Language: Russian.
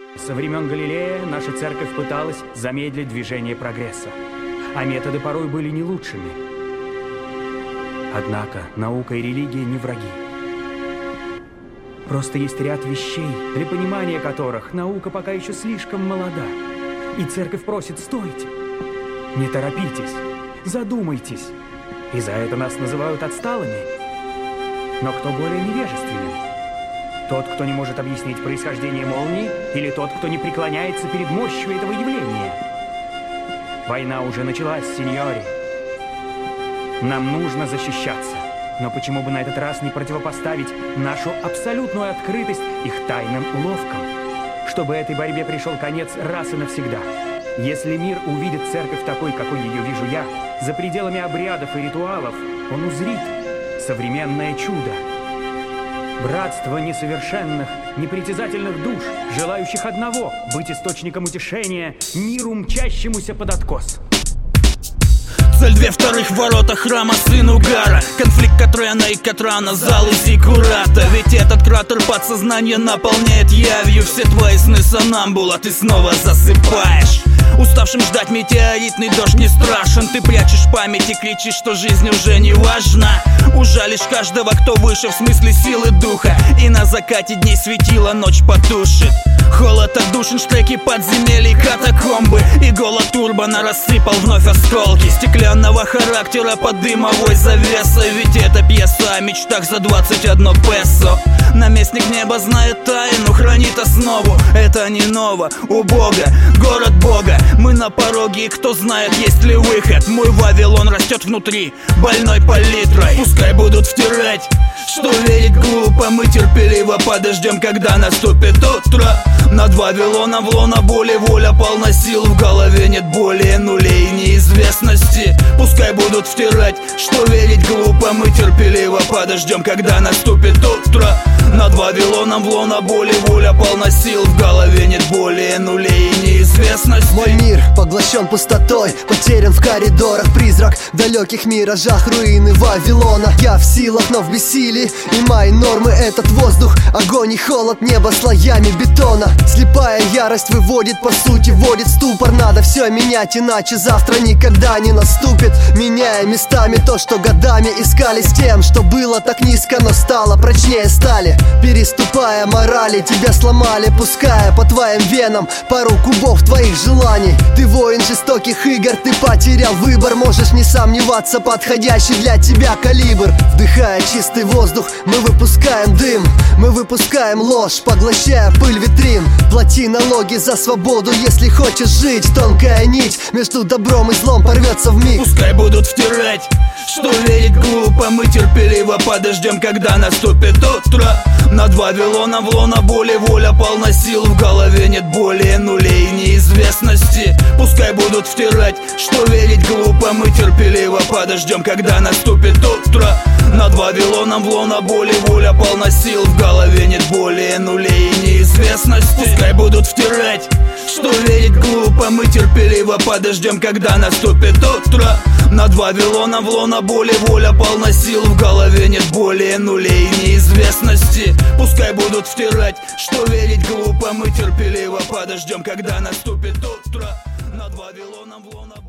Со времен Галилея наша церковь пыталась замедлить движение прогресса, а методы порой были не лучшими. Однако наука и религия не враги. Просто есть ряд вещей, для понимания которых наука пока еще слишком молода. И церковь просит: стойте, не торопитесь, задумайтесь. И за это нас называют отсталыми. Но кто более невежественен? Тот, кто не может объяснить происхождение молнии, или тот, кто не преклоняется перед мощью этого явления? Война уже началась, сеньори. Нам нужно защищаться. Но почему бы на этот раз не противопоставить нашу абсолютную открытость их тайным уловкам? Чтобы этой борьбе пришел конец раз и навсегда. Если мир увидит церковь такой, какой ее вижу я, за пределами обрядов и ритуалов, он узрит современное чудо. Братство несовершенных, непритязательных душ, желающих одного — быть источником утешения миру, мчащемуся под откос. Цель 2/2 ворота храма сын Угара. Конфликт Катрена и Катрана, залы Зиккурата. Ведь этот кратер подсознание наполняет явью. Все твои сны сонамбула, ты снова засыпаешь. Уставшим ждать метеоритный дождь не страшен. Ты прячешь память и кричишь, что жизнь уже не важна. Ужалишь каждого, кто выше в смысле силы духа. И на закате дней светила ночь потушит. Холод отдушин, штреки подземелий, катакомбы. И голод Урбана рассыпал вновь осколки стеклянного характера под дымовой завесой. Ведь это пьеса о мечтах за 21 песо. Наместник неба знает тайну, хранит основу. Это не ново, у Бога, город Бога. Мы на пороге, и кто знает, есть ли выход. Мой Вавилон растет внутри, больной палитрой. Пускай будут втирать, что верить глупо. Мы терпеливо подождем, когда наступит утро. Над Вавилоном в лоно боли воля полна сил. В голове нет более нулей неизвестности. Пускай будут втирать, что верить глупо. Мы терпеливо подождем, когда наступит утро. Над Вавилоном в лоно боли воля полна сил. В голове нет более нулей неизвестности. Мой мир поглощен пустотой, потерян в коридорах призрак, в далеких миражах руины Вавилона. Я в силах, но в бессилии, и мои нормы — этот воздух, огонь и холод, небо слоями бетона. Слепая ярость выводит, по сути, вводит в ступор. Надо все менять, иначе завтра никогда не наступит. Меняя местами то, что годами искали, с тем, что было так низко, но стало прочнее стали. Переступая морали, тебя сломали, пуская по твоим венам пару кубов твоих желаний. Ты воин жестоких игр, ты потерял выбор. Можешь не сомневаться, подходящий для тебя калибр. Вдыхая чистый воздух, мы выпускаем дым. Мы выпускаем ложь, поглощая пыль витрин. Плати налоги за свободу, если хочешь жить. Тонкая нить между добром и злом порвется вмиг. Пускай будут втирать, что верить глупо. Мы терпеливо подождем, когда наступит утро. Над Вавилоном в лоно боли воля полна сил. В голове нет более нулей неизвестности. Пускай будут втирать, что верить глупо. Мы терпеливо подождем, когда наступит утро. Над Вавилоном в лоно боли воля полна сил. В голове нет более нулей неизвестности. Пускай будут втирать, что верить глупо. Мы терпеливо подождем, когда наступит утро. Над Вавилоном в лоно боли воля полна сил. В голове нет более нулей неизвестности. Пускай будут втирать, что верить глупо. Мы терпеливо подождем, когда наступит утро. Над Вавилоном в лоно